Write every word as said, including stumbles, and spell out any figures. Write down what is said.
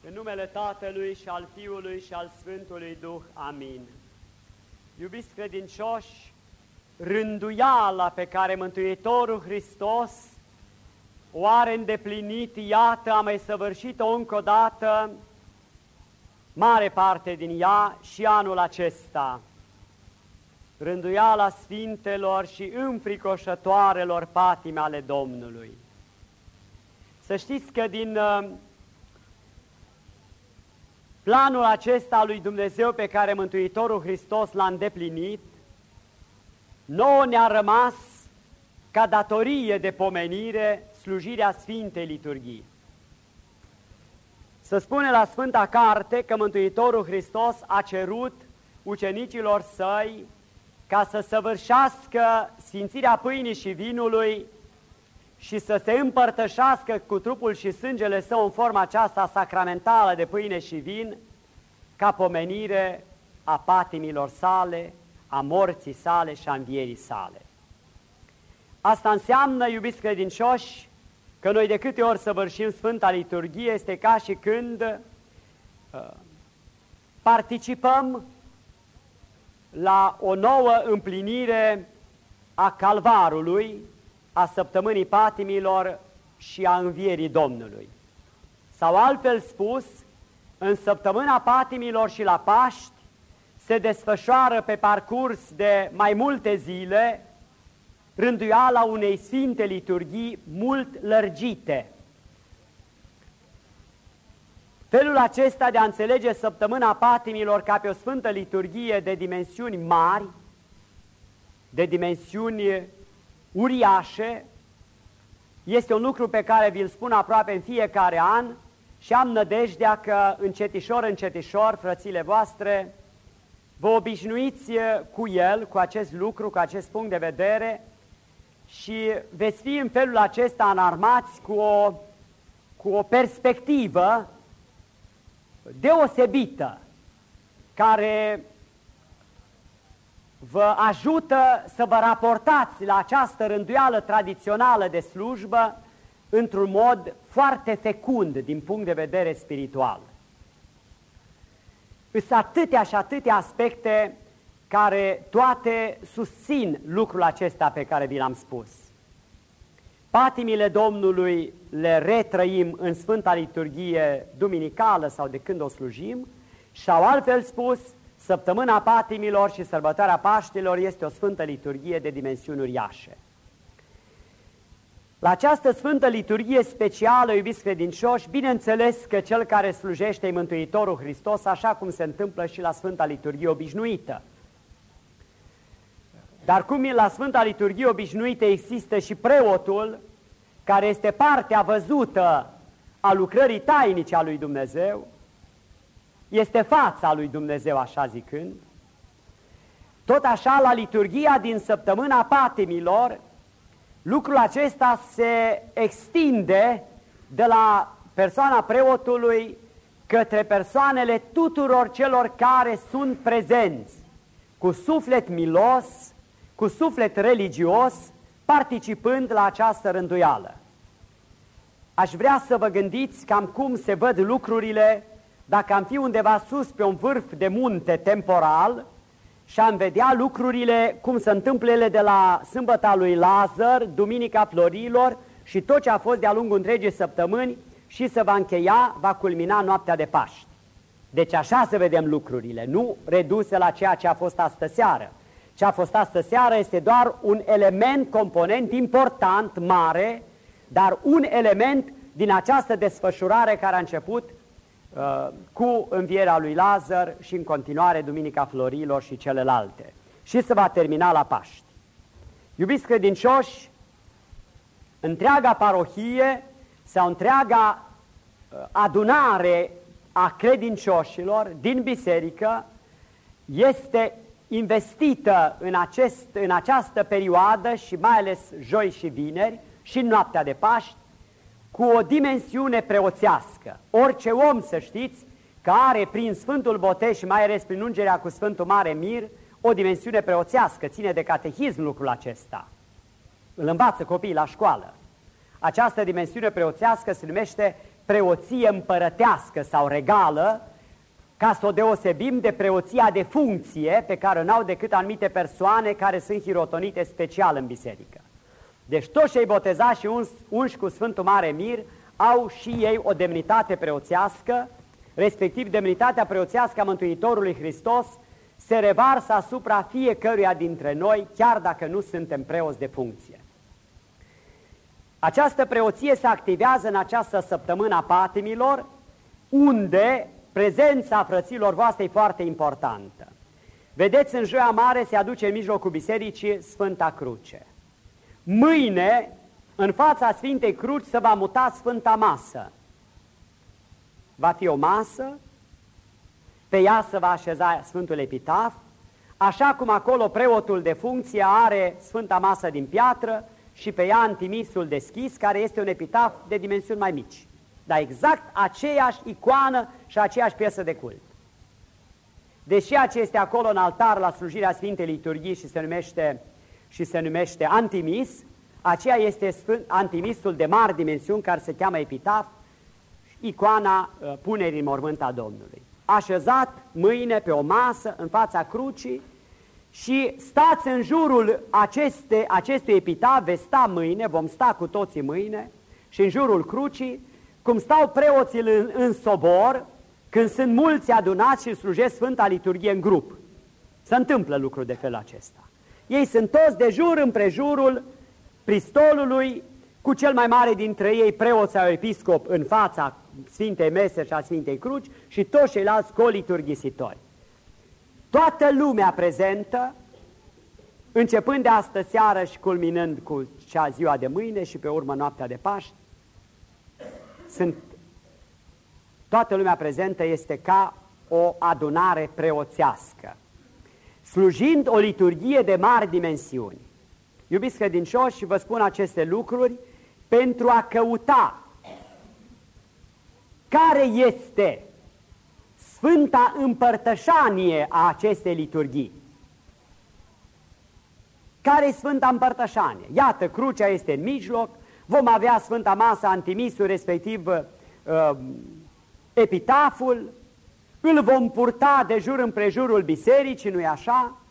În numele Tatălui și al Fiului și al Sfântului Duh. Amin. Iubiți credincioși, rânduiala pe care Mântuitorul Hristos o are îndeplinit, iată, a mai săvârșit-o încă o dată, mare parte din ea și anul acesta. Rânduiala sfintelor și înfricoșătoarelor patime ale Domnului. Să știți că din planul acesta lui Dumnezeu pe care Mântuitorul Hristos l-a îndeplinit, nouă ne-a rămas ca datorie de pomenire slujirea Sfintei Liturghii. Se spune la Sfânta Carte că Mântuitorul Hristos a cerut ucenicilor săi ca să săvârșească sfințirea pâinii și vinului și să se împărtășească cu trupul și sângele său în forma aceasta sacramentală de pâine și vin, ca pomenire a patimilor sale, a morții sale și a învierii sale. Asta înseamnă, iubiți credincioși, că noi de câte ori săvârșim Sfânta Liturghie, este ca și când uh, participăm la o nouă împlinire a Calvarului, a săptămânii patimilor și a învierii Domnului. Sau altfel spus, în săptămâna patimilor și la Paști se desfășoară pe parcurs de mai multe zile rânduiala unei sfinte liturghii mult lărgite. Felul acesta de a înțelege săptămâna patimilor ca pe o sfântă liturghie de dimensiuni mari, de dimensiuni uriașe, este un lucru pe care vi-l spun aproape în fiecare an și am nădejdea că încetișor, încetișor, frățile voastre, vă obișnuiți cu el, cu acest lucru, cu acest punct de vedere și veți fi în felul acesta înarmați cu o, cu o perspectivă deosebită care vă ajută să vă raportați la această rânduială tradițională de slujbă într-un mod foarte fecund din punct de vedere spiritual. Sunt atâtea și atâtea aspecte care toate susțin lucrul acesta pe care vi l-am spus. Patimile Domnului le retrăim în Sfânta Liturghie duminicală sau de când o slujim, sau altfel spus, săptămâna patimilor și sărbătoarea Paștilor este o Sfântă Liturghie de dimensiuni uriașe. La această Sfântă Liturghie specială, iubiți credincioși, bineînțeles că cel care slujește-i Mântuitorul Hristos, așa cum se întâmplă și la Sfânta Liturghie obișnuită. Dar cum la Sfânta Liturghie obișnuită există și preotul, care este partea văzută a lucrării tainice a lui Dumnezeu, este fața lui Dumnezeu, așa zicând, tot așa la liturghia din săptămâna patimilor, lucrul acesta se extinde de la persoana preotului către persoanele tuturor celor care sunt prezenți, cu suflet milos, cu suflet religios, participând la această rânduială. Aș vrea să vă gândiți cam cum se văd lucrurile dacă am fi undeva sus pe un vârf de munte temporal și am vedea lucrurile cum se întâmplă ele de la sâmbăta lui Lazar, Duminica Florilor și tot ce a fost de-a lungul întregii săptămâni și se va încheia, va culmina noaptea de Paști. Deci așa să vedem lucrurile, nu reduse la ceea ce a fost astă seară. Ce a fost astă seară este doar un element, component important, mare, dar un element din această desfășurare care a început uh, cu învierea lui Lazar și în continuare Duminica Florilor și celelalte. Și se va termina la Paști. Iubiți credincioși, întreaga parohie sau întreaga uh, adunare a credincioșilor din biserică este investită în, acest, în această perioadă și mai ales joi și vineri și în noaptea de Paști cu o dimensiune preoțească. Orice om, să știți, că are prin Sfântul Botez și mai ales prin ungerea cu Sfântul Mare Mir o dimensiune preoțească, ține de catehism lucrul acesta. Îl învață copiii la școală. Această dimensiune preoțească se numește preoție împărătească sau regală, ca să o deosebim de preoția de funcție pe care o n-au decât anumite persoane care sunt hirotonite special în biserică. Deci toți cei botezați și uns, unși cu Sfântul Mare Mir au și ei o demnitate preoțească, respectiv demnitatea preoțească a Mântuitorului Hristos se revarsă asupra fiecăruia dintre noi, chiar dacă nu suntem preoți de funcție. Această preoție se activează în această săptămână a patimilor, unde prezența frăților voastre e foarte importantă. Vedeți, în Joia Mare se aduce în mijlocul bisericii Sfânta Cruce. Mâine, în fața Sfintei Cruci, se va muta Sfânta Masă. Va fi o masă, pe ea se va așeza Sfântul Epitaf, așa cum acolo preotul de funcție are Sfânta Masă din piatră și pe ea antimisul deschis, care este un epitaf de dimensiuni mai mici. Dar exact aceeași icoană și aceeași piesă de cult. Deși aceea este acolo în altar la slujirea Sfintei Liturghii și se numește, și se numește antimis, aceea este Sfânt, antimisul de mari dimensiuni care se cheamă epitaf, icoana uh, punerii în mormânt a Domnului. Așezat mâine pe o masă în fața crucii și stați în jurul aceste, acestui epitaf, veți sta mâine, vom sta cu toții mâine și în jurul crucii, cum stau preoții în, în sobor, când sunt mulți adunați și slujesc Sfânta Liturghie în grup. Se întâmplă lucruri de felul acesta. Ei sunt toți de jur împrejurul pristolului, cu cel mai mare dintre ei, preot sau episcop, în fața Sfintei Mese și a Sfintei Cruci și toți ceilalți coliturghisitori. Toată lumea prezentă, începând de astă seară și culminând cu cea ziua de mâine și pe urmă noaptea de Paști, sunt, toată lumea prezentă este ca o adunare preoțească, slujind o liturghie de mari dimensiuni. Iubiți credincioși, vă spun aceste lucruri pentru a căuta care este Sfânta Împărtășanie a acestei liturghii. Care e Sfânta Împărtășanie? Iată, crucea este în mijloc, vom avea Sfânta Masă, antimisul, respectiv uh, epitaful, îl vom purta de jur împrejurul bisericii, nu-i așa?